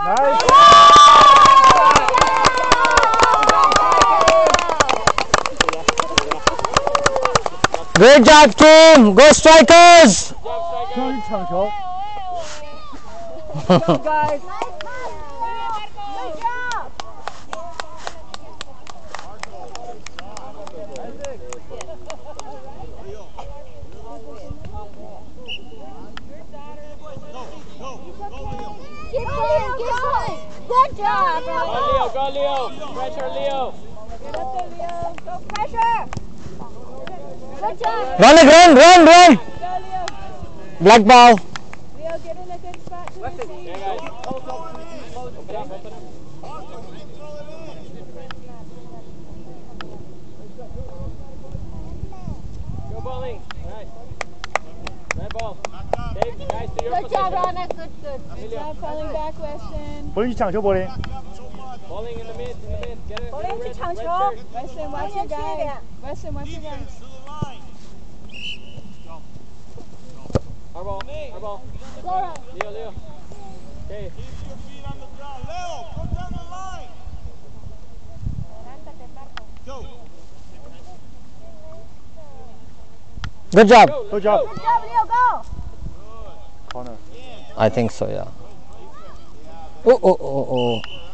Nice. Great job, team. Go strikers. 终于抢球。 Go, guys. Keep going, keep going. Good job. Go Leo, go Leo. Pressure Leo. Get up there, Leo. Go pressure. Good job. Run it, run. Go, Leo. Black ball. Leo, get in a good spot to receive. Okay, guys. Open up, open up. Go bowling. Nice. Red ball. Dave, guys, to your Good position. job, Rana. Good. Good job falling back, Weston. 柏林去抢球，柏林。 Bowling in the mid, Get it. Bowling Red, 去抢 red 球 shirt. Weston, watch your guy. Weston, watch your guy. Our ball. Laura. Leo. Okay. Good job. Good job. Good job, Leo, go. Corner. I think so, yeah. Oh.